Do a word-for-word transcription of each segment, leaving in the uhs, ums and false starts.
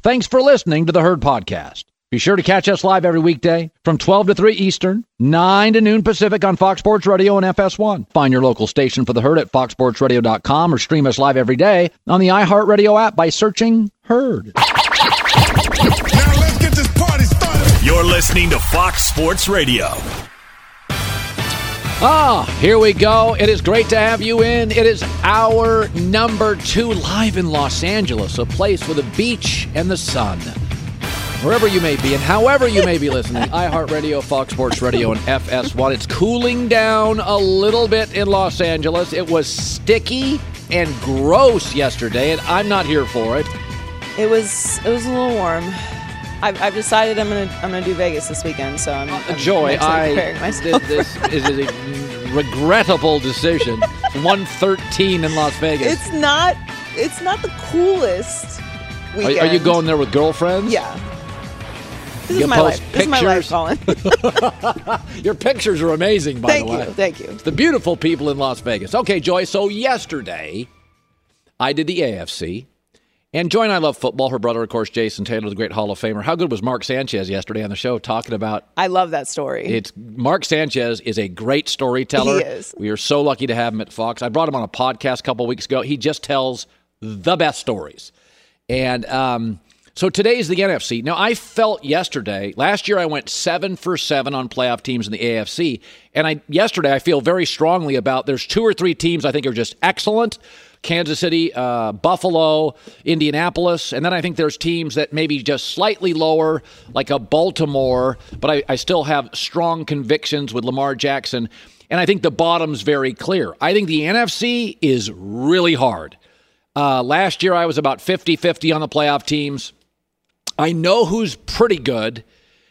Thanks for listening to the Herd Podcast. Be sure to catch us live every weekday from twelve to three Eastern, nine to noon Pacific on Fox Sports Radio and F S one. Find your local station for the Herd at fox sports radio dot com or stream us live every day on the iHeartRadio app by searching Herd. Now let's get this party started. You're listening to Fox Sports Radio. Ah, here we go. It is great to have you in. It is hour number two live in Los Angeles, a place with a beach and the sun. Wherever you may be and however you may be listening, iHeartRadio, Fox Sports Radio, and F S one. It's cooling down a little bit in Los Angeles. It was sticky and gross yesterday, and I'm not here for it. It was it was a little warm. I've, I've decided I'm gonna I'm gonna do Vegas this weekend, so I'm, I'm Joy. I'm I this, this is a regrettable decision. one thirteen in Las Vegas. It's not it's not the coolest weekend. Are, are you going there with girlfriends? Yeah. This you is my post life. This is my life, Colin. Your pictures are amazing, by thank the way. you, thank you. It's the beautiful people in Las Vegas. Okay, Joy, so yesterday I did the A F C. And Joy and I love football. Her brother, of course, Jason Taylor, the great Hall of Famer. How good was Mark Sanchez yesterday on the show talking about... I love that story. It's Mark Sanchez is a great storyteller. He is. We are so lucky to have him at Fox. I brought him on a podcast a couple weeks ago. He just tells the best stories. And um, so today's the N F C. Now, I felt yesterday... Last year, I went seven for seven on playoff teams in the A F C. And I yesterday, I feel very strongly about... There's two or three teams I think are just excellent. Kansas City, uh, Buffalo, Indianapolis. And then I think there's teams that maybe just slightly lower, like a Baltimore, but I, I still have strong convictions with Lamar Jackson. And I think the bottom's very clear. I think the N F C is really hard. Uh, last year, I was about fifty-fifty on the playoff teams. I know who's pretty good,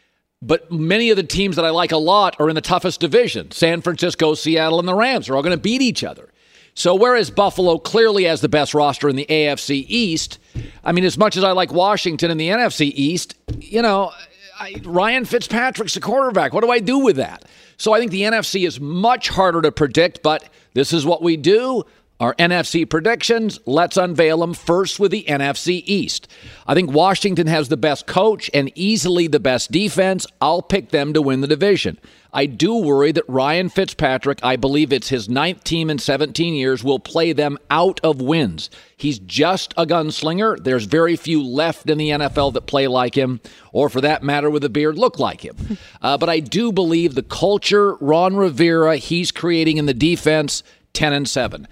but many of the teams that I like a lot are in the toughest division. San Francisco, Seattle, and the Rams are all going to beat each other. So whereas Buffalo clearly has the best roster in the A F C East, I mean, as much as I like Washington in the N F C East, you know, I, Ryan Fitzpatrick's the quarterback. What do I do with that? So I think the N F C is much harder to predict, but this is what we do. Our N F C predictions, let's unveil them first with the N F C East. I think Washington has the best coach and easily the best defense. I'll pick them to win the division. I do worry that Ryan Fitzpatrick, I believe it's his ninth team in seventeen years, will play them out of wins. He's just a gunslinger. There's very few left in the N F L that play like him, or for that matter, with a beard, look like him. Uh, but I do believe the culture Ron Rivera he's creating in the defense, ten and seven.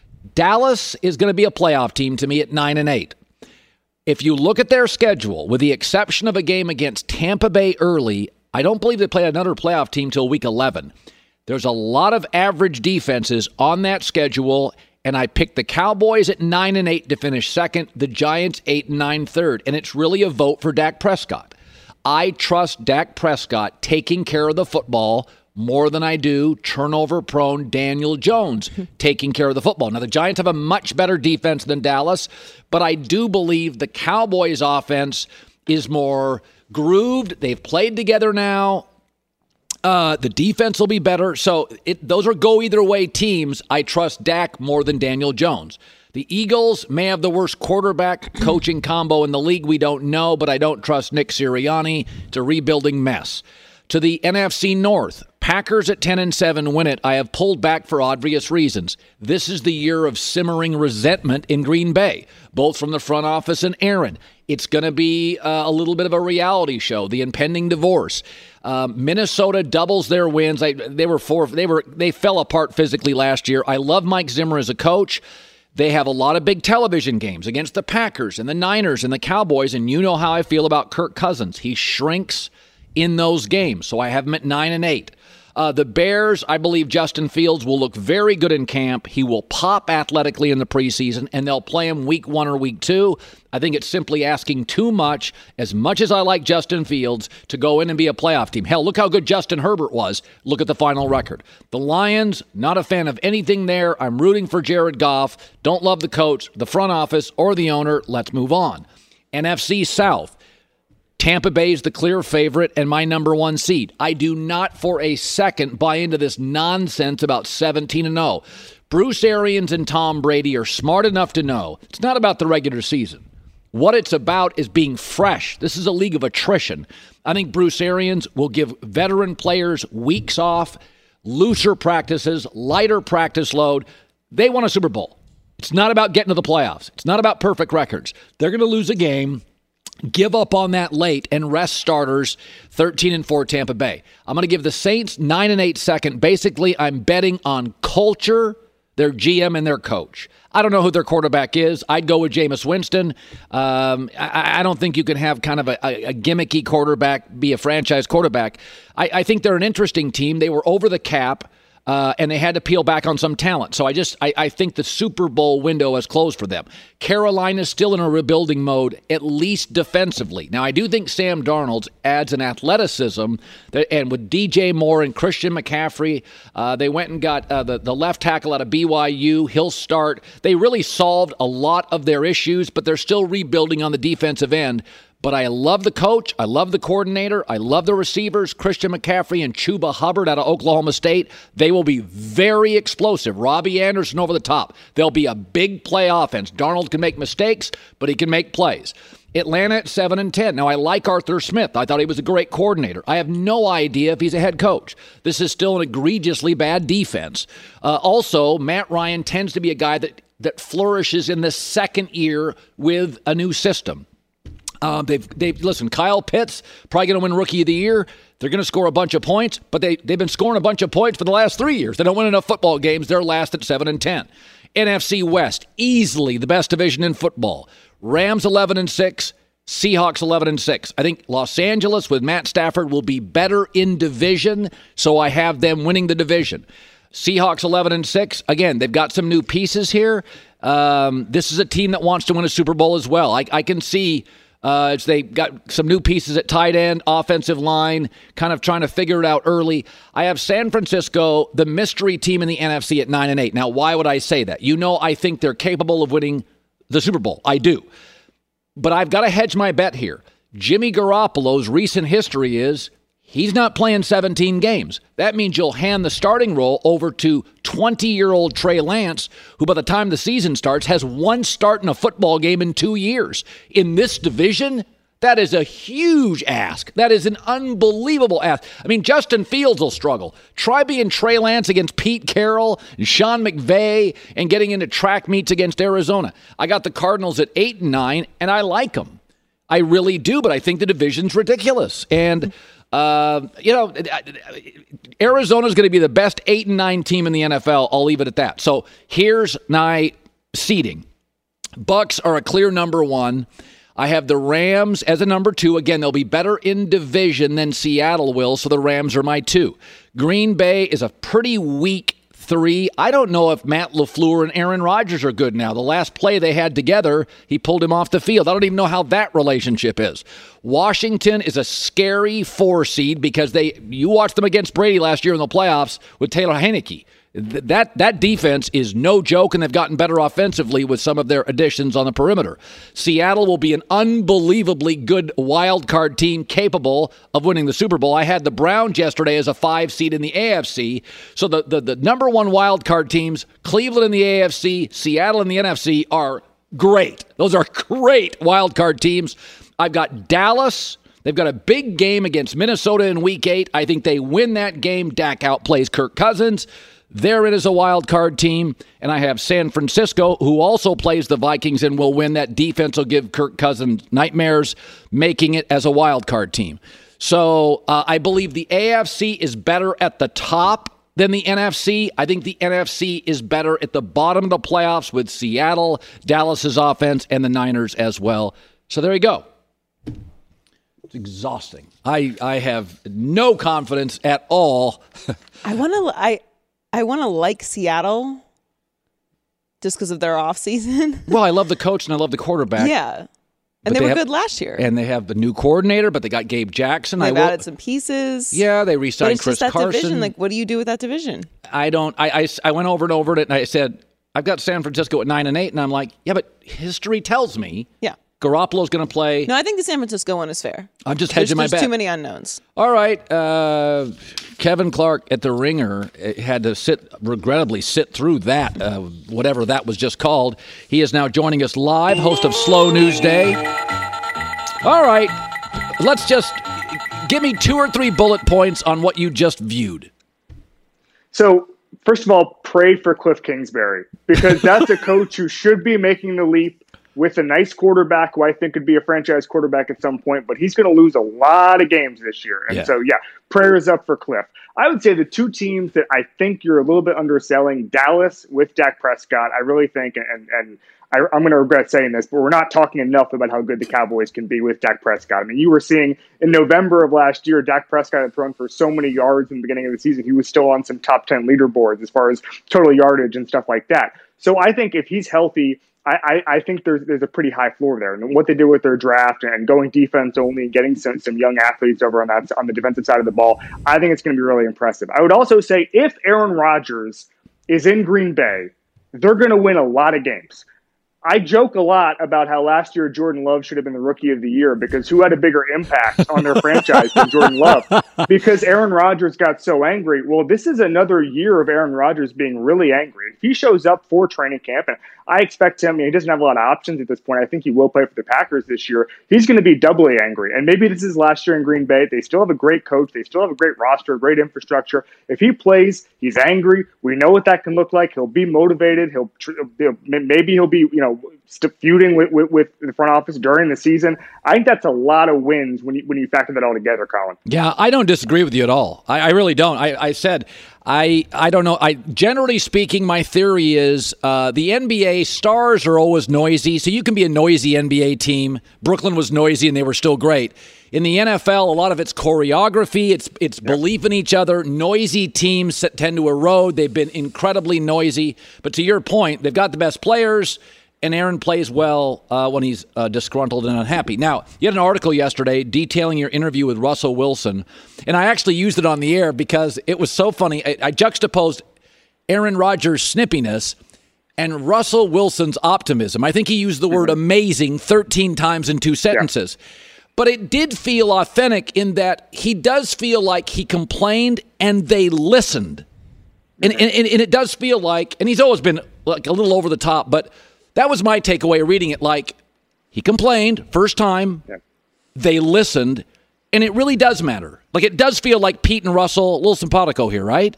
Dallas is going to be a playoff team to me at nine and eight. If you look at their schedule, with the exception of a game against Tampa Bay early, I don't believe they play another playoff team till week eleven. There's a lot of average defenses on that schedule, and I picked the Cowboys at nine and eight to finish second, the Giants eight and nine third, and it's really a vote for Dak Prescott. I trust Dak Prescott taking care of the football more than I do turnover-prone Daniel Jones taking care of the football. Now, the Giants have a much better defense than Dallas, but I do believe the Cowboys' offense is more grooved. They've played together now. Uh, the defense will be better. So it, those are go-either-way teams. I trust Dak more than Daniel Jones. The Eagles may have the worst quarterback coaching combo in the league. We don't know, but I don't trust Nick Sirianni. It's a rebuilding mess. To the N F C North, Packers at ten and seven win it. I have pulled back for obvious reasons. This is the year of simmering resentment in Green Bay, both from the front office and Aaron. It's going to be uh, a little bit of a reality show, the impending divorce. Um, Minnesota doubles their wins. I, they were four. They were they fell apart physically last year. I love Mike Zimmer as a coach. They have a lot of big television games against the Packers and the Niners and the Cowboys, and you know how I feel about Kirk Cousins. He shrinks in those games, so I have him at nine and eight. Uh, the Bears, I believe Justin Fields will look very good in camp. He will pop athletically in the preseason, and they'll play him week one or week two. I think it's simply asking too much, as much as I like Justin Fields, to go in and be a playoff team. Hell, look how good Justin Herbert was. Look at the final record. The Lions, not a fan of anything there. I'm rooting for Jared Goff. Don't love the coach, the front office, or the owner. Let's move on. N F C South. Tampa Bay is the clear favorite and my number one seed. I do not for a second buy into this nonsense about seventeen and oh. Bruce Arians and Tom Brady are smart enough to know it's not about the regular season. What it's about is being fresh. This is a league of attrition. I think Bruce Arians will give veteran players weeks off, looser practices, lighter practice load. They want a Super Bowl. It's not about getting to the playoffs. It's not about perfect records. They're going to lose a game, give up on that late, and rest starters. thirteen and four Tampa Bay. I'm going to give the Saints nine and eight second. Basically, I'm betting on culture, their G M, and their coach. I don't know who their quarterback is. I'd go with Jameis Winston. Um, I, I don't think you can have kind of a, a gimmicky quarterback be a franchise quarterback. I, I think they're an interesting team. They were over the cap. Uh, and they had to peel back on some talent. So I just I, I think the Super Bowl window has closed for them. Carolina's still in a rebuilding mode, at least defensively. Now, I do think Sam Darnold adds an athleticism, that, and with D J Moore and Christian McCaffrey, uh, they went and got uh, the, the left tackle out of B Y U. He'll start. They really solved a lot of their issues, but they're still rebuilding on the defensive end. But I love the coach. I love the coordinator. I love the receivers, Christian McCaffrey and Chuba Hubbard out of Oklahoma State. They will be very explosive. Robbie Anderson over the top. They'll be a big play offense. Darnold can make mistakes, but he can make plays. Atlanta at seven and ten. Now, I like Arthur Smith. I thought he was a great coordinator. I have no idea if he's a head coach. This is still an egregiously bad defense. Uh, also, Matt Ryan tends to be a guy that, that flourishes in the second year with a new system. Um, they've, they've, listen, Kyle Pitts, probably going to win Rookie of the Year. They're going to score a bunch of points, but they, they've been scoring a bunch of points for the last three years. They don't win enough football games. They're last at seven and ten. N F C West, easily the best division in football. Rams eleven and six, Seahawks eleven and six. I think Los Angeles with Matt Stafford will be better in division, so I have them winning the division. Seahawks eleven and six. Again, they've got some new pieces here. Um, this is a team that wants to win a Super Bowl as well. I, I can see... Uh, they got some new pieces at tight end, offensive line, kind of trying to figure it out early. I have San Francisco, the mystery team in the N F C, at nine and eight. Now, why would I say that? You know, I think they're capable of winning the Super Bowl. I do. But I've got to hedge my bet here. Jimmy Garoppolo's recent history is he's not playing seventeen games. That means you'll hand the starting role over to twenty-year-old Trey Lance, who by the time the season starts has one start in a football game in two years. In this division, that is a huge ask. That is an unbelievable ask. I mean, Justin Fields will struggle. Try being Trey Lance against Pete Carroll and Sean McVay and getting into track meets against Arizona. I got the Cardinals at eight and nine, and I like them. I really do, but I think the division's ridiculous. And Uh, you know, Arizona's going to be the best eight and nine team in the N F L. I'll leave it at that. So here's my seeding. Bucks are a clear number one. I have the Rams as a number two. Again, they'll be better in division than Seattle will, so the Rams are my two. Green Bay is a pretty weak three. I don't know if Matt LaFleur and Aaron Rodgers are good now. The last play they had together, he pulled him off the field. I don't even know how that relationship is. Washington is a scary four seed because they you watched them against Brady last year in the playoffs with Taylor Heineke. That that defense is no joke, and they've gotten better offensively with some of their additions on the perimeter. Seattle will be an unbelievably good wild card team capable of winning the Super Bowl. I had the Browns yesterday as a five seed in the A F C. So the, the, the number one wild card teams, Cleveland in the A F C, Seattle in the N F C, are great. Those are great wild card teams. I've got Dallas. They've got a big game against Minnesota in week eight. I think they win that game. Dak outplays Kirk Cousins. They're in as a wild card team, and I have San Francisco, who also plays the Vikings and will win. That defense will give Kirk Cousins nightmares, making it as a wild card team. So uh, I believe the A F C is better at the top than the N F C. I think the N F C is better at the bottom of the playoffs with Seattle, Dallas's offense, and the Niners as well. So there you go. It's exhausting. I, I have no confidence at all. I want to... I. I want to like Seattle just because of their offseason. Well, I love the coach and I love the quarterback. Yeah. And they, they were have, good last year. And they have the new coordinator, but they got Gabe Jackson. They've I added some pieces. Yeah, they re-signed Chris Chris that Carson. Division. Like, what do you do with that division? I don't. I, I, I went over and over it, and I said, I've got San Francisco at nine and eight, and I'm like, yeah, but history tells me yeah. Garoppolo's going to play. No, I think the San Francisco one is fair. I'm just There's, hedging my there's bet. too many unknowns. All right. Uh, Kevin Clark at the Ringer had to sit, regrettably, sit through that, uh, whatever that was just called. He is now joining us live, host of Slow News Day. All right. Let's just give me two or three bullet points on what you just viewed. So, first of all, pray for Cliff Kingsbury, because that's a coach who should be making the leap with a nice quarterback who I think could be a franchise quarterback at some point, but he's going to lose a lot of games this year. And yeah. so, yeah, prayers up for Cliff. I would say the two teams that I think you're a little bit underselling, Dallas with Dak Prescott, I really think, and and I, I'm going to regret saying this, but we're not talking enough about how good the Cowboys can be with Dak Prescott. I mean, you were seeing in November of last year, Dak Prescott had thrown for so many yards in the beginning of the season, he was still on some top ten leaderboards as far as total yardage and stuff like that. So I think if he's healthy, I, I, I think there's there's a pretty high floor there. And what they do with their draft and going defense only, getting some, some young athletes over on that on the defensive side of the ball, I think it's going to be really impressive. I would also say if Aaron Rodgers is in Green Bay, they're going to win a lot of games. I joke a lot about how last year Jordan Love should have been the Rookie of the Year, because who had a bigger impact on their franchise than Jordan Love? Because Aaron Rodgers got so angry. Well, this is another year of Aaron Rodgers being really angry. If he shows up for training camp, and I expect him, he doesn't have a lot of options at this point. I think he will play for the Packers this year. He's going to be doubly angry. And maybe this is last year in Green Bay. They still have a great coach. They still have a great roster, great infrastructure. If he plays, he's angry. We know what that can look like. He'll be motivated. He'll, he'll maybe he'll be, you know, feuding with, with, with the front office during the season. I think that's a lot of wins when you, when you factor that all together, Colin. Yeah, I don't disagree with you at all. I, I really don't. I, I said, I I don't know. I generally speaking, my theory is uh, the N B A stars are always noisy, so you can be a noisy N B A team. Brooklyn was noisy, and they were still great. In the N F L, a lot of it's choreography, it's it's yep. belief in each other. Noisy teams tend to erode. They've been incredibly noisy. But to your point, they've got the best players, and Aaron plays well uh, when he's uh, disgruntled and unhappy. Now, you had an article yesterday detailing your interview with Russell Wilson, and I actually used it on the air because it was so funny. I, I juxtaposed Aaron Rodgers' snippiness and Russell Wilson's optimism. I think he used the word amazing thirteen times in two sentences. Yeah. But it did feel authentic in that he does feel like he complained and they listened. And, and, and it does feel like, and he's always been like a little over the top, but that was my takeaway reading it. Like, he complained first time, yeah. they listened, and it really does matter. Like, it does feel like Pete and Russell, a little simpatico here, right?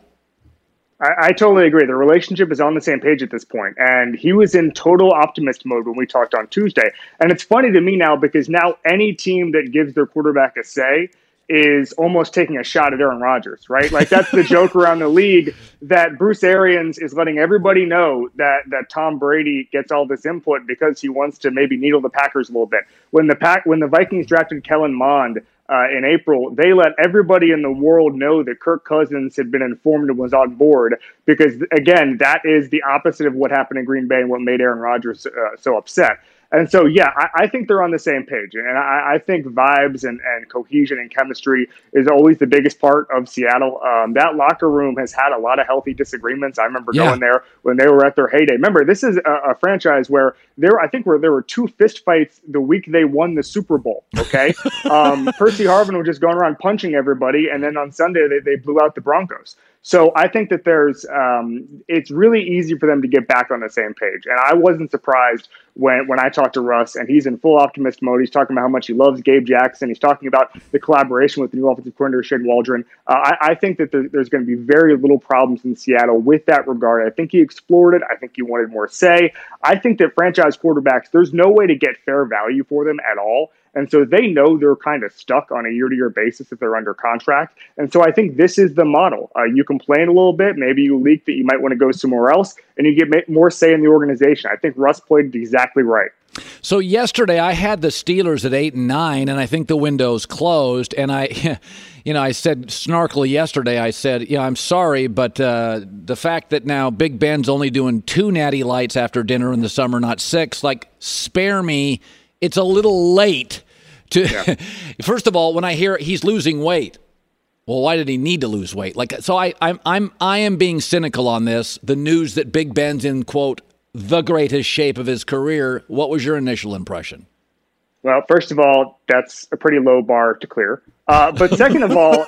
I, I totally agree. The relationship is on the same page at this point, and he was in total optimist mode when we talked on Tuesday. And it's funny to me now because now any team that gives their quarterback a say is almost taking a shot at Aaron Rodgers, right? Like, that's the joke around the league, that Bruce Arians is letting everybody know that that Tom Brady gets all this input because he wants to maybe needle the Packers a little bit. When the Pack, when the Vikings drafted Kellen Mond uh, in April, they let everybody in the world know that Kirk Cousins had been informed and was on board because, again, that is the opposite of what happened in Green Bay and what made Aaron Rodgers uh, so upset. And so, yeah, I, I think they're on the same page. And I, I think vibes and, and cohesion and chemistry is always the biggest part of Seattle. Um, that locker room has had a lot of healthy disagreements. I remember yeah. going there when they were at their heyday. Remember, this is a, a franchise where there, I think where there were two fist fights the week they won the Super Bowl, okay? um, Percy Harvin was just going around punching everybody, and then on Sunday they, they blew out the Broncos. So I think that there's, um, it's really easy for them to get back on the same page. And I wasn't surprised when, when I talked to Russ, and he's in full optimist mode. He's talking about how much he loves Gabe Jackson. He's talking about the collaboration with the new offensive coordinator, Shane Waldron. Uh, I, I think that there, there's going to be very little problems in Seattle with that regard. I think he explored it. I think he wanted more say. I think that franchise quarterbacks, there's no way to get fair value for them at all. And so they know they're kind of stuck on a year-to-year basis if they're under contract. And so I think this is the model. Uh, you complain a little bit. Maybe you leak that you might want to go somewhere else, and you get more say in the organization. I think Russ played exactly right. So yesterday I had the Steelers at eight and nine, and I think the window's closed. And I, you know, I said snarkily yesterday, I said, yeah, I'm sorry, but uh, the fact that now Big Ben's only doing two natty lights after dinner in the summer, not six, like, spare me. It's a little late to, yeah. First of all, when I hear he's losing weight, well, why did he need to lose weight? Like, so I, I'm, I'm, I am being cynical on this. The news that Big Ben's in, quote, the greatest shape of his career. What was your initial impression? Well, first of all, that's a pretty low bar to clear. Uh, but second of all,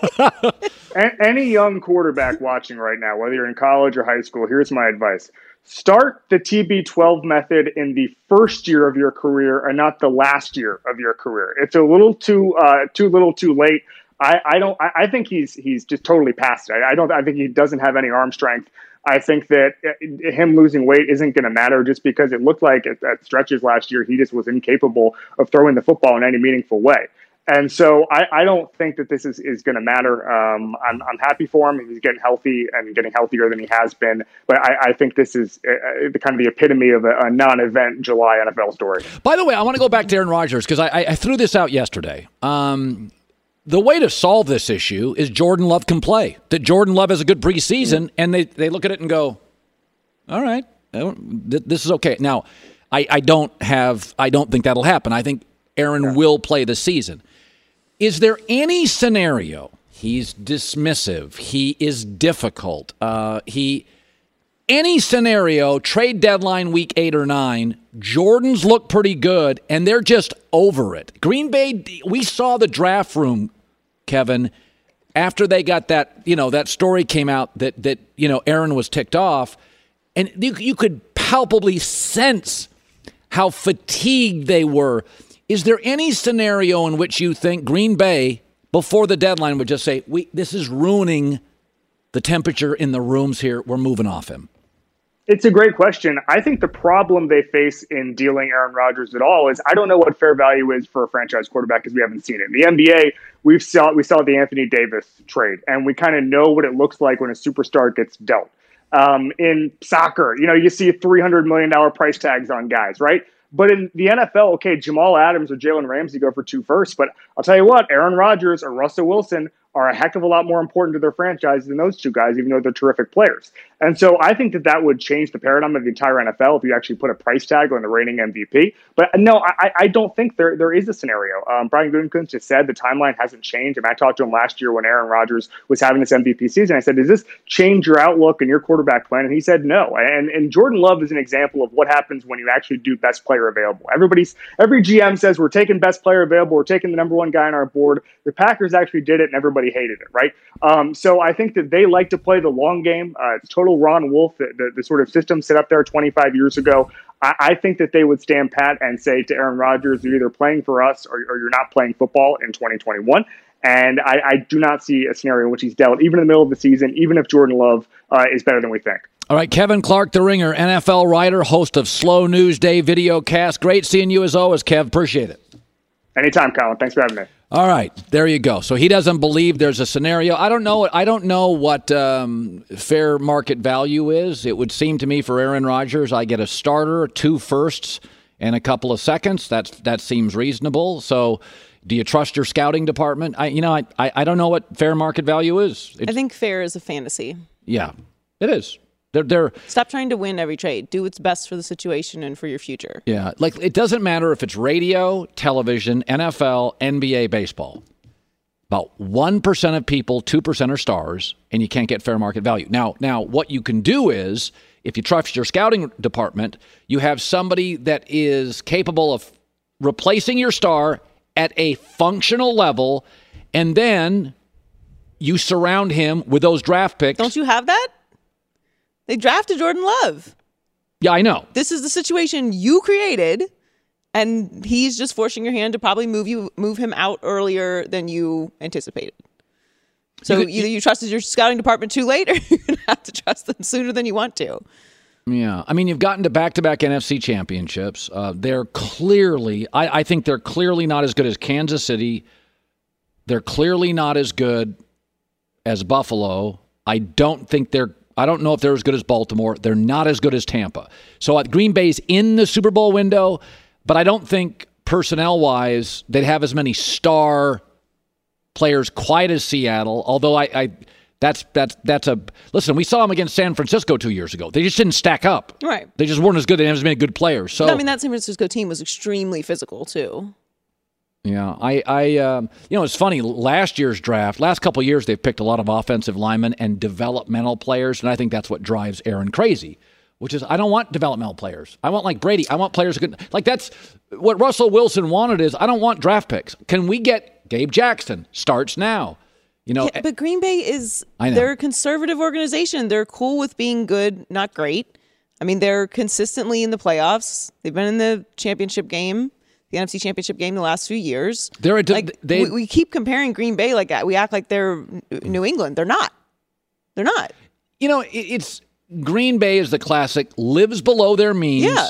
a- any young quarterback watching right now, whether you're in college or high school, here's my advice. Start the T B twelve method in the first year of your career and not the last year of your career. It's a little too uh, too little too late. I, I don't. I, I think he's he's just totally past it. I, I don't. I think he doesn't have any arm strength. I think that him losing weight isn't going to matter just because it looked like at, at stretches last year he just was incapable of throwing the football in any meaningful way. And so I, I don't think that this is, is going to matter. Um, I'm, I'm happy for him. He's getting healthy and getting healthier than he has been. But I, I think this is uh, the kind of the epitome of a, a non-event July N F L story. By the way, I want to go back to Aaron Rodgers because I, I, I threw this out yesterday. Um, the way to solve this issue is Jordan Love can play. That Jordan Love has a good preseason, and they, they look at it and go, all right, this is okay. Now, I, I don't have I don't think that'll happen. I think Aaron yeah. will play the season. Is there any scenario? He's dismissive. He is difficult. Uh, he any scenario, trade deadline week eight or nine, Jordan's look pretty good, and they're just over it. Green Bay, we saw the draft room, Kevin, after they got that, you know, that story came out that, that you know, Aaron was ticked off, and you, you could palpably sense how fatigued they were. Is there any scenario in which you think Green Bay, before the deadline, would just say, "We this is ruining the temperature in the rooms here. We're moving off him"? It's a great question. I think the problem they face in dealing Aaron Rodgers at all is I don't know what fair value is for a franchise quarterback because we haven't seen it. In the N B A, we've saw we saw the Anthony Davis trade, and we kind of know what it looks like when a superstar gets dealt. Um, in soccer, you know, you see three hundred million dollars price tags on guys, right? But in the N F L, okay, Jamal Adams or Jalen Ramsey go for two firsts. But I'll tell you what, Aaron Rodgers or Russell Wilson are a heck of a lot more important to their franchise than those two guys, even though they're terrific players. And so I think that that would change the paradigm of the entire N F L if you actually put a price tag on the reigning M V P. But no, I, I don't think there there is a scenario. Um, Brian Gutekunst just said the timeline hasn't changed. And I talked to him last year when Aaron Rodgers was having this M V P season. I said, does this change your outlook and your quarterback plan? And he said no. And, and Jordan Love is an example of what happens when you actually do best player available. Everybody's every G M says we're taking best player available. We're taking the number one guy on our board. The Packers actually did it, and everybody hated it, right? Um, so I think that they like to play the long game. Uh, it's total Ron Wolf, the, the, the sort of system set up there twenty-five years ago. I, I think that they would stand pat and say to Aaron Rodgers, you're either playing for us or, or you're not playing football in twenty twenty-one. And I, I do not see a scenario in which he's dealt, even in the middle of the season, even if Jordan Love uh, is better than we think. All right, Kevin Clark, the Ringer, N F L writer, host of Slow News Day videocast. Great seeing you as always, Kev. Appreciate it. Anytime, Colin. Thanks for having me. All right, there you go. So he doesn't believe there's a scenario. I don't know. I don't know what um, fair market value is. It would seem to me for Aaron Rodgers, I get a starter, two firsts, and a couple of seconds. That's that seems reasonable. So, do you trust your scouting department? I, you know, I, I, I don't know what fair market value is. It's, I think fair is a fantasy. Yeah, it is. They're, they're, Stop trying to win every trade. Do what's best for the situation and for your future. Yeah, like it doesn't matter if it's radio, television, N F L, N B A, baseball. About one percent of people, two percent are stars, and you can't get fair market value. Now, now, what you can do is, if you trust your scouting department, you have somebody that is capable of replacing your star at a functional level, and then you surround him with those draft picks. Don't you have that? They drafted Jordan Love. Yeah, I know. This is the situation you created, and he's just forcing your hand to probably move you move him out earlier than you anticipated. So you could, either you trusted your scouting department too late, or you're going to have to trust them sooner than you want to. Yeah. I mean, you've gotten to back-to-back N F C championships. Uh, they're clearly, I, I think they're clearly not as good as Kansas City. They're clearly not as good as Buffalo. I don't think they're I don't know if they're as good as Baltimore. They're not as good as Tampa. So at Green Bay's in the Super Bowl window, but I don't think personnel-wise they'd have as many star players quite as Seattle. Although I, I that's that's that's a listen. We saw them against San Francisco two years ago. They just didn't stack up. Right. They just weren't as good. They didn't have as many good players. So I mean, that San Francisco team was extremely physical too. Yeah, I, I, um, you know, it's funny. Last year's draft, last couple of years, they've picked a lot of offensive linemen and developmental players, and I think that's what drives Aaron crazy. which is I don't want developmental players. I want like Brady. I want players who can like that's what Russell Wilson wanted is I don't want draft picks. Can we get Gabe Jackson? Starts now. You know, yeah, but Green Bay is I know. they're a conservative organization. They're cool with being good, not great. I mean, they're consistently in the playoffs. They've been in the championship game, the N F C championship game the last few years. They're a, like, they, we, we keep comparing Green Bay like that. We act like they're New England. They're not. They're not. You know, it, it's Green Bay is the classic lives below their means. Yeah.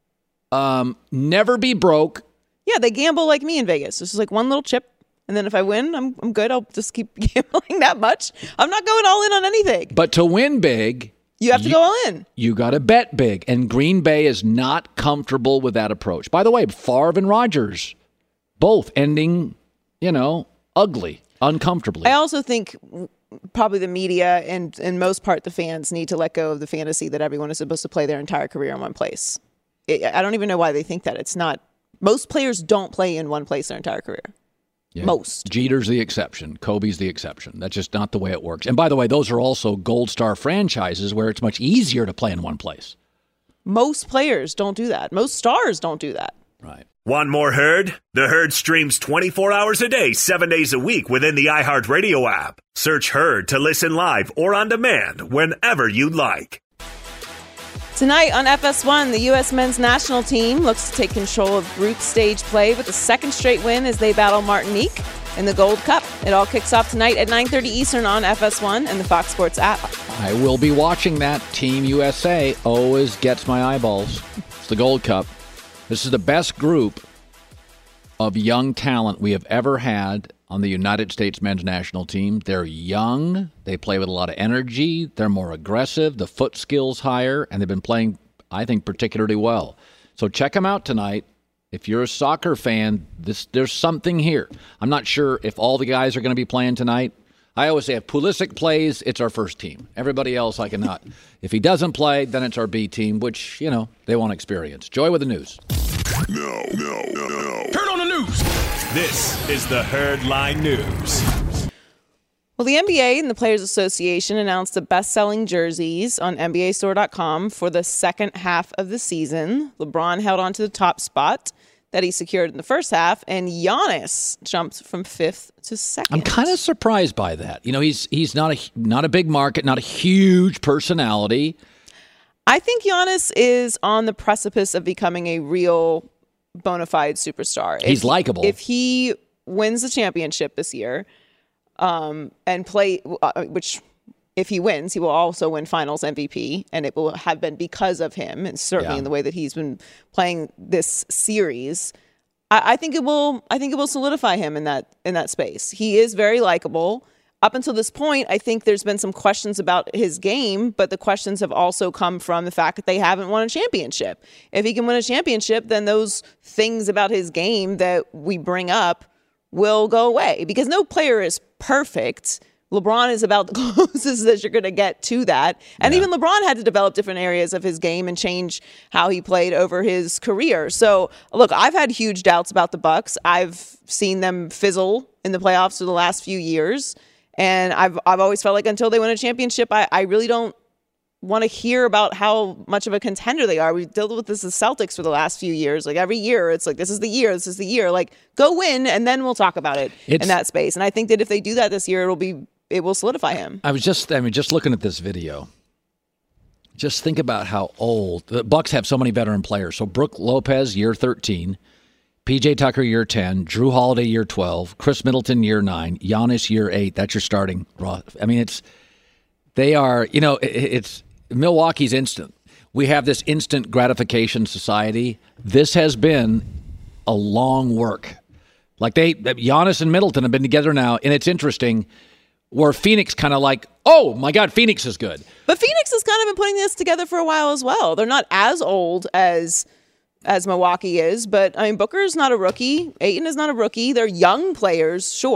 Um, never be broke. Yeah, they gamble like me in Vegas. This is like one little chip. And then if I win, I'm I'm good. I'll just keep gambling that much. I'm not going all in on anything. But to win big, you have to you, go all in. You got to bet big. And Green Bay is not comfortable with that approach. By the way, Favre and Rodgers, both ending, you know, ugly, uncomfortably. I also think probably the media and, in most part, the fans need to let go of the fantasy that everyone is supposed to play their entire career in one place. It, I don't even know why they think that. It's not. Most players don't play in one place their entire career. Yeah. Most. Jeter's the exception. Kobe's the exception. That's just not the way it works. And by the way, those are also gold star franchises where it's much easier to play in one place. Most players don't do that. Most stars don't do that. Right. Want more Herd? The Herd streams twenty-four hours a day, seven days a week within the iHeartRadio app. Search Herd to listen live or on demand whenever you like. Tonight on F S one, the U S men's national team looks to take control of group stage play with a second straight win as they battle Martinique in the Gold Cup. It all kicks off tonight at nine thirty Eastern on F S one and the Fox Sports app. I will be watching that. Team U S A always gets my eyeballs. It's the Gold Cup. This is the best group of young talent we have ever had on the United States men's national team. They're young. They play with a lot of energy. They're more aggressive. The foot skill's higher, and they've been playing, I think, particularly well. So check them out tonight. If you're a soccer fan, this there's something here. I'm not sure if all the guys are going to be playing tonight. I always say if Pulisic plays, it's our first team. Everybody else, I cannot. If he doesn't play, then it's our B team, which, you know, they won't experience. Joy with the news. No, no, no, no. Herd on the news. This is the Herd Line News. Well, the N B A and the Players Association announced the best-selling jerseys on N B A store dot com for the second half of the season. LeBron held on to the top spot that he secured in the first half, and Giannis jumped from fifth to second. I'm kind of surprised by that. You know, he's he's not a not a big market, not a huge personality. I think Giannis is on the precipice of becoming a real bona fide superstar. He's if, likable. If he wins the championship this year, um, and play, uh, which if he wins, he will also win Finals M V P, and it will have been because of him, and certainly Yeah. in the way that he's been playing this series. I, I think it will. I think it will solidify him in that in that space. He is very likable. Up until this point, I think there's been some questions about his game, but the questions have also come from the fact that they haven't won a championship. If he can win a championship, then those things about his game that we bring up will go away, because no player is perfect. LeBron is about the closest that you're going to get to that. And Yeah. even LeBron had to develop different areas of his game and change how he played over his career. So, look, I've had huge doubts about the Bucks. I've seen them fizzle in the playoffs for the last few years. And I've I've always felt like until they win a championship, I, I really don't want to hear about how much of a contender they are. We've dealt with this as Celtics for the last few years. Like every year, it's like, this is the year, this is the year. Like, go win, and then we'll talk about it It's- in that space. And I think that if they do that this year, it'll be it will solidify him. I was just I mean just looking at this video. Just think about how old the Bucks have so many veteran players. So Brook Lopez, year thirteen, P J Tucker, year ten, Drew Holiday, year twelve, Chris Middleton, year nine, Giannis, year eight. That's your starting raw. I mean, it's they are, you know, it, it's Milwaukee's instant. We have this instant gratification society. This has been a long work. Like they, Giannis and Middleton have been together now, and it's interesting. Where Phoenix kind of like, oh my God, Phoenix is good. But Phoenix has kind of been putting this together for a while as well. They're not as old as as Milwaukee is, but I mean, Booker's not a rookie. Ayton is not a rookie. They're young players, sure.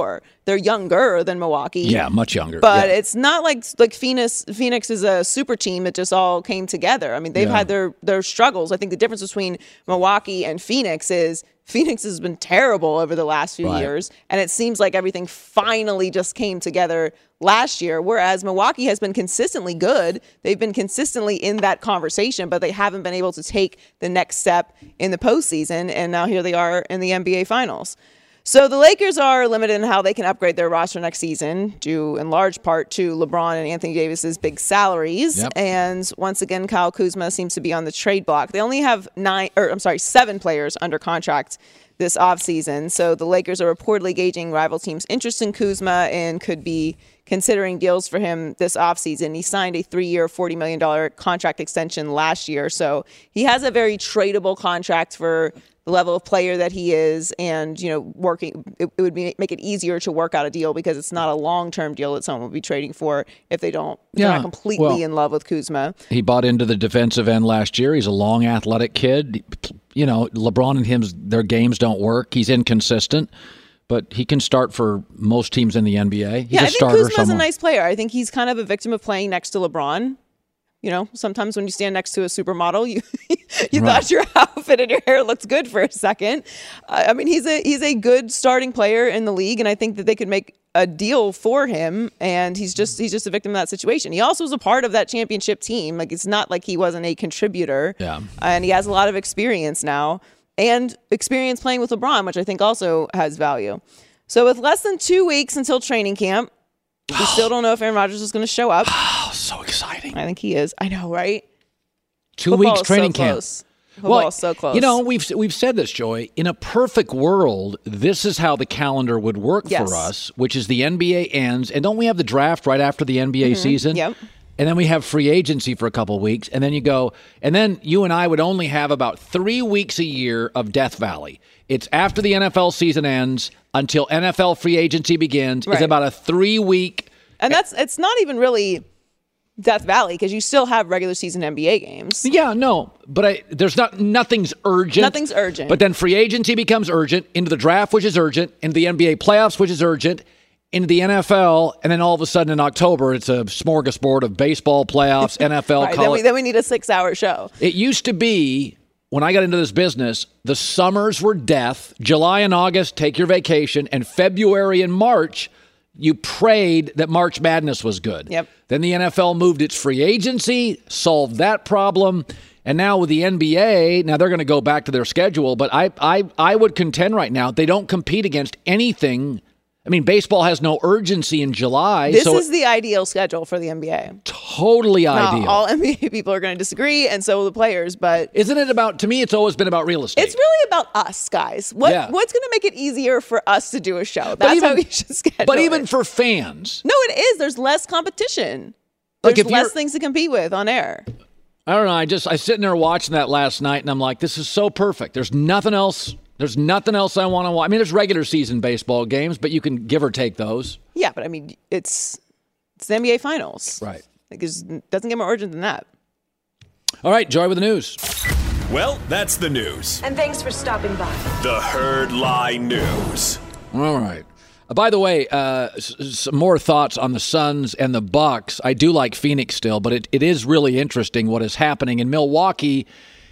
they're younger than Milwaukee. Yeah, much younger. But yeah. it's not like like Phoenix. Phoenix is a super team that just all came together. I mean, they've Yeah. had their their struggles. I think the difference between Milwaukee and Phoenix is Phoenix has been terrible over the last few Right. years, and it seems like everything finally just came together last year, whereas Milwaukee has been consistently good. They've been consistently in that conversation, but they haven't been able to take the next step in the postseason, and now here they are in the N B A Finals. So the Lakers are limited in how they can upgrade their roster next season, due in large part to LeBron and Anthony Davis's big salaries. Yep. And once again, Kyle Kuzma seems to be on the trade block. They only have nine, or I'm sorry, seven players under contract this offseason. So the Lakers are reportedly gauging rival teams' interest in Kuzma and could be considering deals for him this offseason. He signed a three-year, forty million dollars contract extension last year. So he has a very tradable contract for the level of player that he is, and, you know, working, it, it would be, make it easier to work out a deal because it's not a long-term deal that someone would be trading for if they don't, if Yeah, they're not completely well- in love with Kuzma. He bought into the defensive end last year. He's a long, athletic kid. You know, LeBron and him, their games don't work. He's inconsistent, but he can start for most teams in the N B A. He's yeah, a I think starter Kuzma's somewhere. a nice player. I think he's kind of a victim of playing next to LeBron. You know, sometimes when you stand next to a supermodel, you you Right. thought your outfit and your hair looked good for a second. Uh, I mean, he's a he's a good starting player in the league, and I think that they could make a deal for him. And he's just he's just a victim of that situation. He also was a part of that championship team. Like, it's not like he wasn't a contributor. Yeah. And he has a lot of experience now, and experience playing with LeBron, which I think also has value. So with less than two weeks until training camp, we still don't know if Aaron Rodgers is going to show up. Oh, so exciting. I think he is. I know, right? Two Football weeks is training so camp. close. Football is so close. You know, we've we've said this, Joy. In a perfect world, this is how the calendar would work Yes. for us, which is the N B A ends, and don't we have the draft right after the N B A season? Yep. And then we have free agency for a couple of weeks, and then you go, and then you and I would only have about three weeks a year of Death Valley. It's after the N F L season ends until N F L free agency begins. It's Right. about a three-week. And that's it's not even really Death Valley because you still have regular season N B A games. Yeah, no, but I, there's not nothing's urgent. Nothing's urgent. But then free agency becomes urgent, into the draft, which is urgent, into the N B A playoffs, which is urgent, into the N F L, and then all of a sudden in October, it's a smorgasbord of baseball playoffs, N F L, Right, then, we, college. then we need a six-hour show. It used to be, when I got into this business, the summers were death. July and August, take your vacation, and February and March, you prayed that March Madness was good. Yep. Then the N F L moved its free agency, solved that problem. And now with the N B A, now they're going to go back to their schedule. But I, I, I would contend right now, they don't compete against anything. I mean, baseball has no urgency in July. This so is the ideal schedule for the N B A. totally Now, ideal. all N B A people are going to disagree, and so will the players, but Isn't it about, to me, it's always been about real estate. it's really about us, guys. What Yeah. What's going to make it easier for us to do a show? That's how we should schedule But even it. for fans, No, it is. There's less competition. Like, There's if less you're- things to compete with on air. I don't know. I just I sitting there watching that last night, and I'm like, this is so perfect. There's nothing else. There's nothing else I want to watch. I mean, there's regular season baseball games, but you can give or take those. Yeah, but I mean, it's it's the N B A Finals. Right. Like, it doesn't get more urgent than that. All right, Joy with the news. Well, that's the news. And thanks for stopping by. The Herd Lie News. All right. Uh, by the way, uh, s- some more thoughts on the Suns and the Bucks. I do like Phoenix still, but it, it is really interesting what is happening in Milwaukee.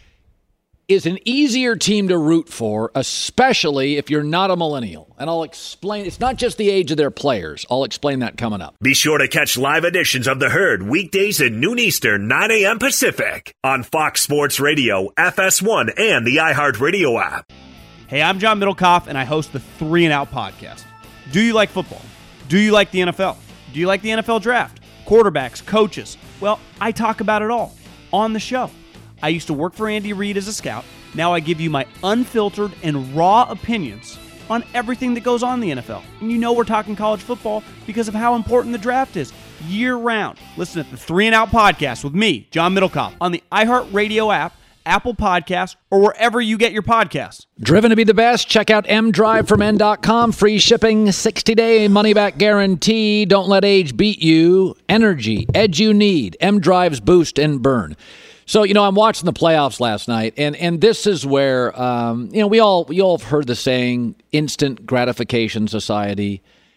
Is an easier team to root for, especially if you're not a millennial. And I'll explain. It's not just the age of their players. I'll explain that coming up. Be sure to catch live editions of The Herd weekdays at noon Eastern, nine a.m. Pacific on Fox Sports Radio, F S one, and the iHeartRadio app. Hey, I'm John Middlecoff, and I host the Three and Out podcast. Do you like football? Do you like the N F L? Do you like the N F L draft? Quarterbacks, coaches? Well, I talk about it all on the show. I used to work for Andy Reid as a scout. Now I give you my unfiltered and raw opinions on everything that goes on in the N F L. And you know we're talking college football because of how important the draft is year-round. Listen to the Three and Out podcast with me, John Middlecoff, on the iHeartRadio app, Apple Podcasts, or wherever you get your podcasts. Driven to be the best? Check out m drive for men dot com. Free shipping, sixty-day money-back guarantee. Don't let age beat you. Energy, edge you need. M-Drive's boost and burn. So, you know, I'm watching the playoffs last night, and, and this is where, um, you know, we all we all have heard the saying, instant gratification society.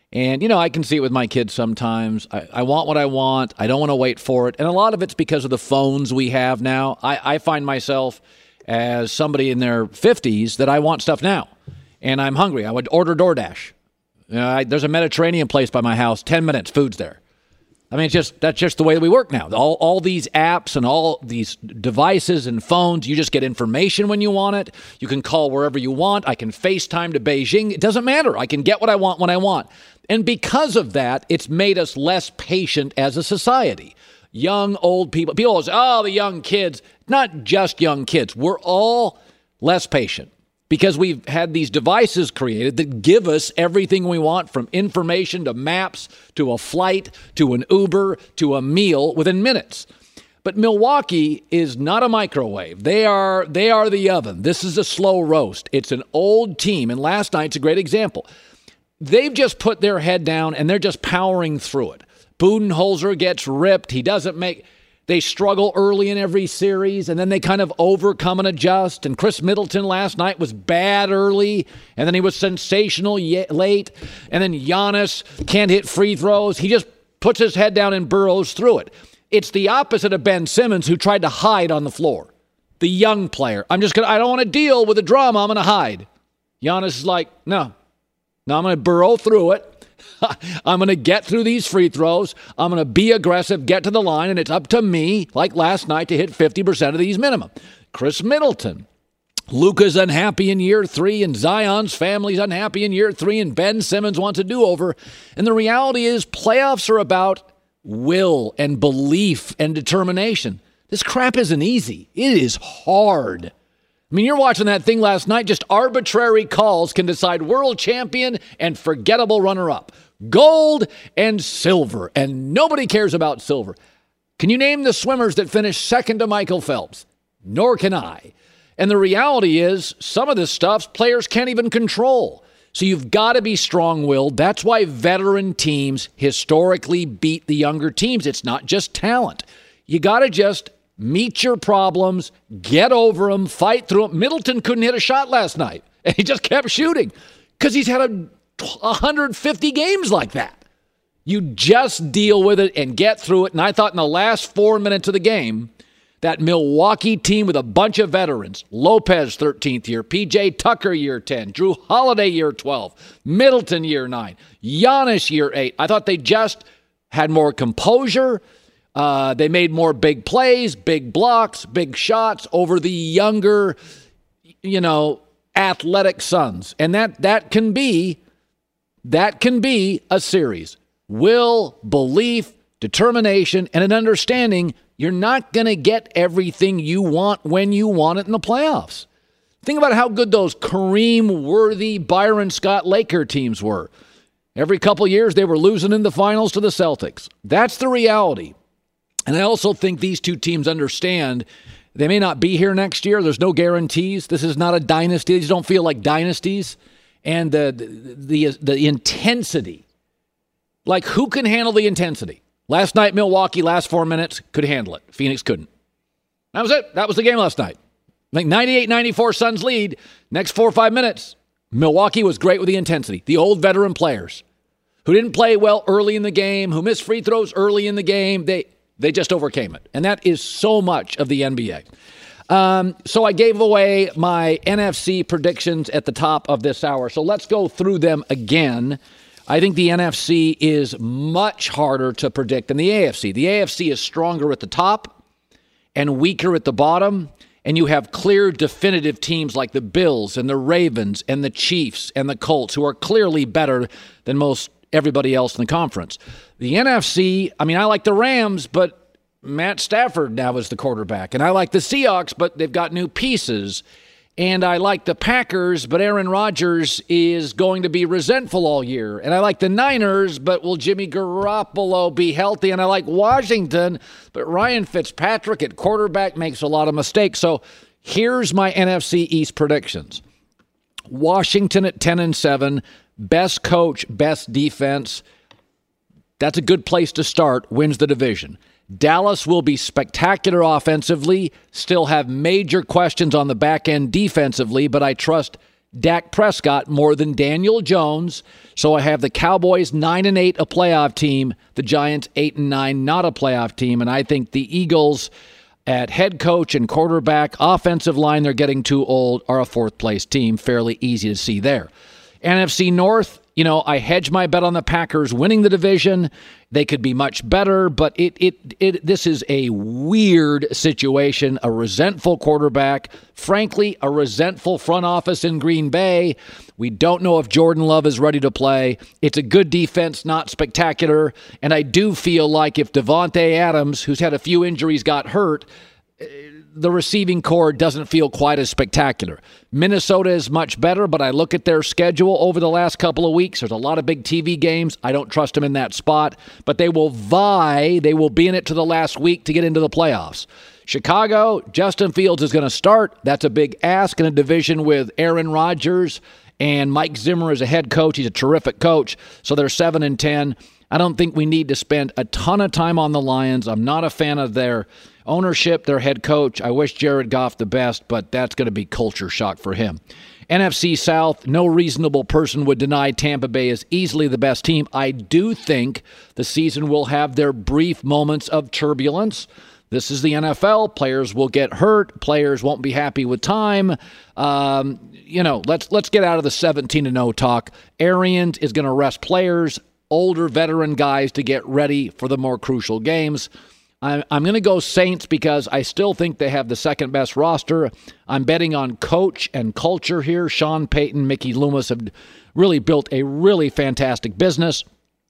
And, you know, I can see it with my kids sometimes. I, I want what I want. I don't want to wait for it. And a lot of it's because of the phones we have now. I, I find myself as somebody in their fifties that I want stuff now. And I'm hungry. I would order DoorDash. You know, I, there's a Mediterranean place by my house. ten minutes, food's there. I mean, it's just that's just the way that we work now. All all these apps and all these devices and phones, you just get information when you want it. You can call wherever you want. I can FaceTime to Beijing. It doesn't matter. I can get what I want when I want. And because of that, it's made us less patient as a society. Young, old people. People always say, oh, the young kids. Not just young kids. We're all less patient. Because we've had these devices created that give us everything we want, from information to maps to a flight to an Uber to a meal within minutes. But Milwaukee is not a microwave. They are they are the oven. This is a slow roast. It's an old team, and last night's a great example. They've just put their head down, and they're just powering through it. Budenholzer gets ripped. He doesn't make... They struggle early in every series, and then they kind of overcome and adjust. And Chris Middleton last night was bad early, and then he was sensational late. And then Giannis can't hit free throws. He just puts his head down and burrows through it. It's the opposite of Ben Simmons, who tried to hide on the floor. The young player. I'm just gonna. I don't want to deal with the drama. I'm going to hide. Giannis is like, no. No, I'm going to burrow through it. I'm going to get through these free throws. I'm going to be aggressive, get to the line, and it's up to me, like last night, to hit fifty percent of these minimum. Chris Middleton. Luka's unhappy in year three, and Zion's family's unhappy in year three, and Ben Simmons wants a do-over. And the reality is playoffs are about will and belief and determination. This crap isn't easy. It is hard. I mean, you're watching that thing last night. Just arbitrary calls can decide world champion and forgettable runner-up. Gold and silver, and nobody cares about silver. Can you name the swimmers that finished second to Michael Phelps? Nor can I. And the reality is, some of this stuff players can't even control. So you've got to be strong-willed. That's why veteran teams historically beat the younger teams. It's not just talent. You got to just meet your problems, get over them, fight through them. Middleton couldn't hit a shot last night, and he just kept shooting because he's had a one hundred fifty games like that. You just deal with it and get through it. And I thought in the last four minutes of the game, that Milwaukee team with a bunch of veterans, Lopez thirteenth year, P J Tucker year ten, Drew Holiday year twelve, Middleton year nine, Giannis year eight. I thought they just had more composure. Uh, they made more big plays, big blocks, big shots over the younger, you know, athletic Suns. And that that can be that can be a series. Will, belief, determination, and an understanding you're not going to get everything you want when you want it in the playoffs. Think about how good those Kareem-worthy Byron Scott Laker teams were. Every couple years they were losing in the finals to the Celtics. That's the reality. And I also think these two teams understand they may not be here next year. There's no guarantees. This is not a dynasty. These don't feel like dynasties. And the the the, the intensity. Like, who can handle the intensity? Last night, Milwaukee, last four minutes, could handle it. Phoenix couldn't. That was it. That was the game last night. Like ninety-eight ninety-four Suns lead. Next four or five minutes, Milwaukee was great with the intensity. The old veteran players who didn't play well early in the game, who missed free throws early in the game, they they just overcame it. And that is so much of the N B A. Um, so I gave away my N F C predictions at the top of this hour. So let's go through them again. I think the N F C is much harder to predict than the A F C. The A F C is stronger at the top and weaker at the bottom. And you have clear, definitive teams like the Bills and the Ravens and the Chiefs and the Colts, who are clearly better than most everybody else in the conference. The N F C, I mean, I like the Rams, but Matt Stafford now is the quarterback. And I like the Seahawks, but they've got new pieces. And I like the Packers, but Aaron Rodgers is going to be resentful all year. And I like the Niners, but will Jimmy Garoppolo be healthy? And I like Washington, but Ryan Fitzpatrick at quarterback makes a lot of mistakes. So here's my N F C East predictions. Washington at ten and seven, best coach, best defense. That's a good place to start, wins the division. Dallas will be spectacular offensively, still have major questions on the back end defensively, but I trust Dak Prescott more than Daniel Jones. So I have the Cowboys nine and eight, a playoff team. The Giants eight and nine, not a playoff team. And I think the Eagles at head coach and quarterback, offensive line, they're getting too old, are a fourth place team. Fairly easy to see there. N F C North, you know, I hedge my bet on the Packers winning the division. They could be much better, but it it it this is a weird situation. A resentful quarterback, frankly, a resentful front office in Green Bay. We don't know if Jordan Love is ready to play. It's a good defense, not spectacular. And I do feel like if Devontae Adams, who's had a few injuries, got hurt, the receiving core doesn't feel quite as spectacular. Minnesota is much better, but I look at their schedule over the last couple of weeks. There's a lot of big T V games. I don't trust them in that spot, but they will vie. They will be in it to the last week to get into the playoffs. Chicago, Justin Fields is going to start. That's a big ask in a division with Aaron Rodgers and Mike Zimmer as a head coach. He's a terrific coach. So they're seven and ten. I don't think we need to spend a ton of time on the Lions. I'm not a fan of their ownership, their head coach. I wish Jared Goff the best, but that's going to be culture shock for him. N F C South, no reasonable person would deny Tampa Bay is easily the best team. I do think the season will have their brief moments of turbulence. This is the N F L. Players will get hurt. Players won't be happy with time. Um, you know, let's let's get out of the seventeen and oh talk. Arians is going to rest players, older veteran guys, to get ready for the more crucial games. I'm, I'm going to go Saints because I still think they have the second best roster. I'm betting on coach and culture here. Sean Payton, Mickey Loomis have really built a really fantastic business.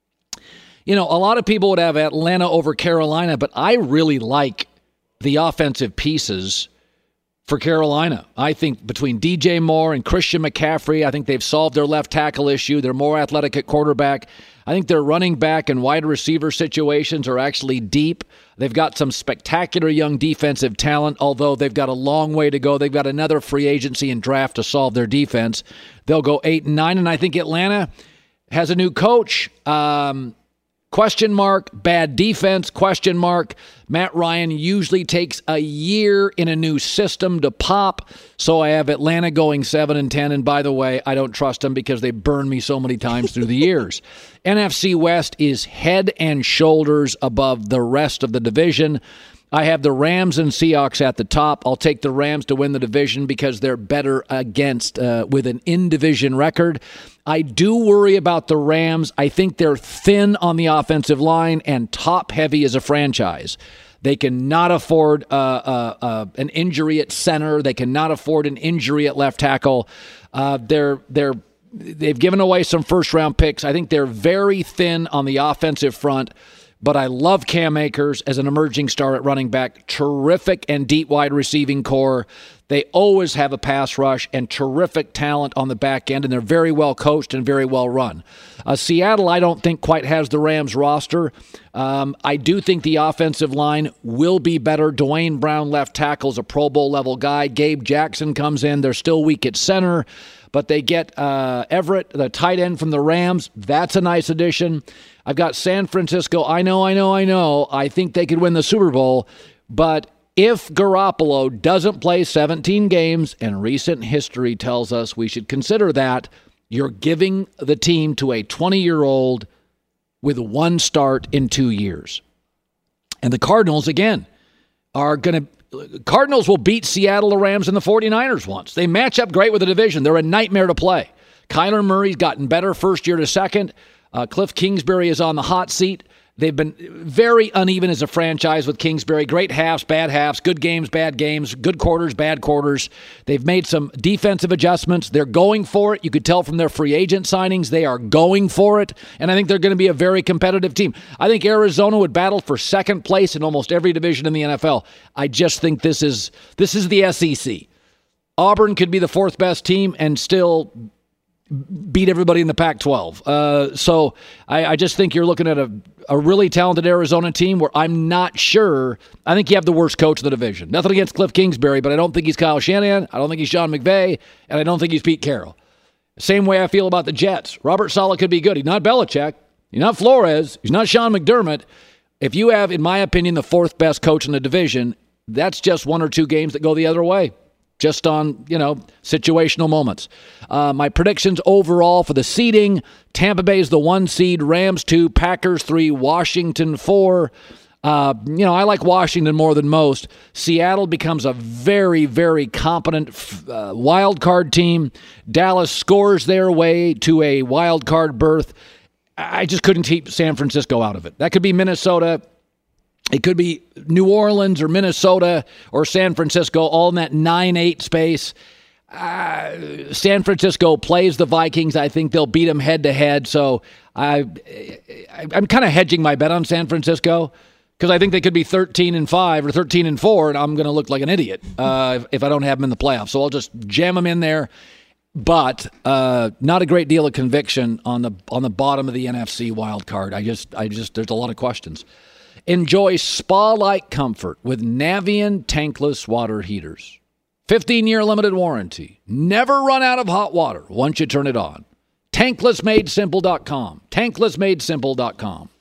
You know, a lot of people would have Atlanta over Carolina, but I really like the offensive pieces for Carolina. I think between D J Moore and Christian McCaffrey, I think they've solved their left tackle issue. They're more athletic at quarterback. I think their running back and wide receiver situations are actually deep. They've got some spectacular young defensive talent, although they've got a long way to go. They've got another free agency and draft to solve their defense. They'll go eight and nine, and I think Atlanta has a new coach. Um, Question mark, bad defense, question mark. Matt Ryan usually takes a year in a new system to pop, so I have Atlanta going seven and ten, and by the way, I don't trust them because they burned me so many times through the years. N F C West is head and shoulders above the rest of the division. I have the Rams and Seahawks at the top. I'll take the Rams to win the division because they're better against uh, with an in-division record. I do worry about the Rams. I think they're thin on the offensive line and top-heavy as a franchise. They cannot afford uh, uh, uh, an injury at center. They cannot afford an injury at left tackle. Uh, they're they're they've given away some first-round picks. I think they're very thin on the offensive front. But I love Cam Akers as an emerging star at running back. Terrific and deep wide receiving core. They always have a pass rush and terrific talent on the back end, and they're very well coached and very well run. Uh, Seattle, I don't think quite has the Rams roster. Um, I do think the offensive line will be better. Dwayne Brown, left tackle, is a Pro Bowl level guy. Gabe Jackson comes in. They're still weak at center, but they get uh, Everett, the tight end from the Rams. That's a nice addition. I've got San Francisco. I know, I know, I know. I think they could win the Super Bowl. But if Garoppolo doesn't play seventeen games, and recent history tells us we should consider that, you're giving the team to a twenty-year-old with one start in two years. And the Cardinals, again, are going to... Cardinals will beat Seattle, the Rams, and the 49ers once. They match up great with the division. They're a nightmare to play. Kyler Murray's gotten better first year to second. Uh, Cliff Kingsbury is on the hot seat. They've been very uneven as a franchise with Kingsbury. Great halves, bad halves, good games, bad games, good quarters, bad quarters. They've made some defensive adjustments. They're going for it. You could tell from their free agent signings, they are going for it. And I think they're going to be a very competitive team. I think Arizona would battle for second place in almost every division in the N F L. I just think this is this is the S E C. Auburn could be the fourth best team and still beat everybody in the Pac twelve. Uh, so I, I just think you're looking at a, a really talented Arizona team where I'm not sure. I think you have the worst coach in the division. Nothing against Cliff Kingsbury, but I don't think he's Kyle Shanahan. I don't think he's Sean McVay, and I don't think he's Pete Carroll. Same way I feel about the Jets. Robert Saleh could be good. He's not Belichick. He's not Flores. He's not Sean McDermott. If you have, in my opinion, the fourth best coach in the division, that's just one or two games that go the other way. just on, you know, situational moments. Uh, my predictions overall for the seeding: Tampa Bay is the one seed, Rams two, Packers three, Washington four. Uh, you know, I like Washington more than most. Seattle becomes a very, very competent uh, wild card team. Dallas scores their way to a wild card berth. I just couldn't keep San Francisco out of it. That could be Minnesota. It could be New Orleans or Minnesota or San Francisco, all in that nine eight space. Uh, San Francisco plays the Vikings. I think they'll beat them head-to-head. So I, I, I'm kind of hedging my bet on San Francisco because I think they could be thirteen and five or thirteen and four, and I'm going to look like an idiot uh, if, if I don't have them in the playoffs. So I'll just jam them in there. But uh, not a great deal of conviction on the on the bottom of the N F C wild card. I just, I just, there's a lot of questions. Enjoy spa-like comfort with Navien tankless water heaters. fifteen-year limited warranty. Never run out of hot water once you turn it on. tankless made simple dot com. tankless made simple dot com.